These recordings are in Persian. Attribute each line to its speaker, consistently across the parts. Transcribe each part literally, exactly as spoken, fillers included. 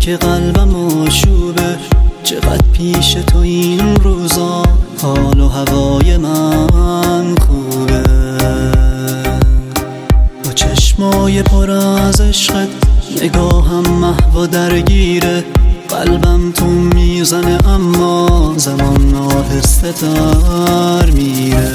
Speaker 1: که قلبم آشوبه، چقدر پیش تو این روزا حال و هوای من خوبه. با چشمای پر از عشقت نگاهم محو و درگیره، قلبم تو میزنه اما زمان آهسته تر میره.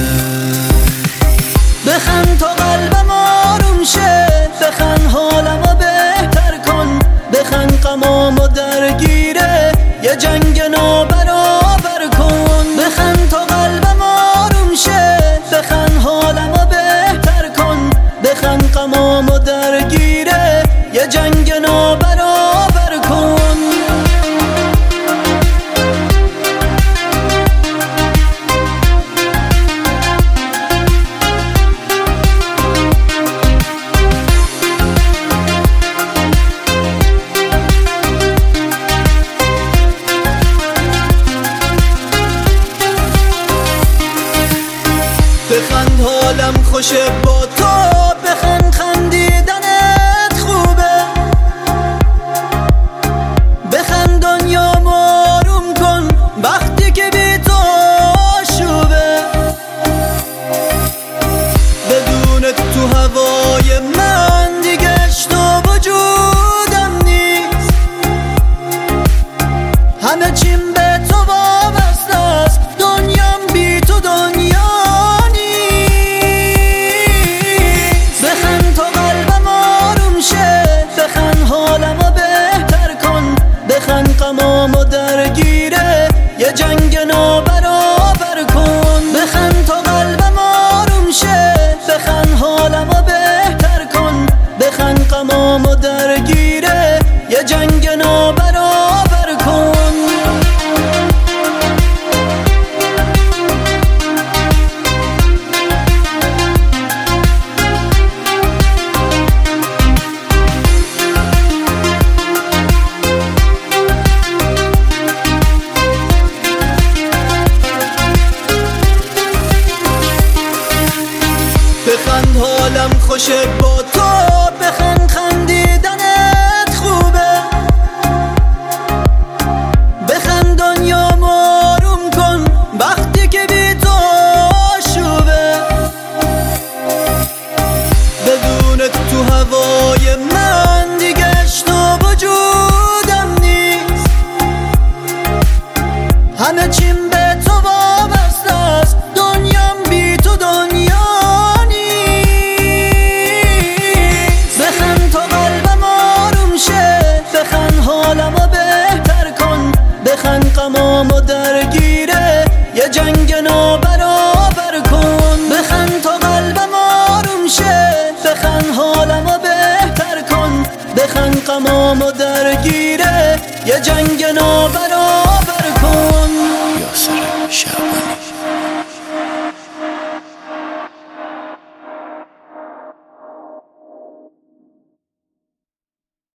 Speaker 1: بخند تا قلبم آروم شه، بخند حالمو بهتر کن، بخند غمامو درگیره یه جنگ نابرابر کن. بخند تا قلبم آروم شه، بخند حالمو بهتر کن، بخند غمامو درگیره یه جنگ نابرابر کن. بخند حالم خوشه با تو، بخند خندیدنت خوبه، بخند دنیامو آروم کن وقتی که بی تو آشوبه. بدون تو هوای من دیگه عشق و وجودم نیست، همه چیم به تو وابسته است، دنیام بی تو دنیا. غمامو درگیره یه جنگ نابرابر کن. بخند تا قلبم آروم شه، بخند حالمو بهتر کن، بخند غمامو درگیره یه جنگ نابرابر کن. بخند حالم خوشه با تو، بخند خندیدنت خوبه، بخند دنیامو آروم کن وقتی که بی تو آشوبه. بدون تو هوای من دیگه عشق و وجودم نیست، همه چیم به تو وابسته است، دنیام بی تو دنیا. حالمو بهتر کن، بخند غمامو درگیره یه جنگ نابرابر کن. بخند تا قلبم آروم شه، بخند حالمو بهتر کن، بخند غمامو درگیره یه جنگ نابرابر کن.
Speaker 2: یاسر شعبانی.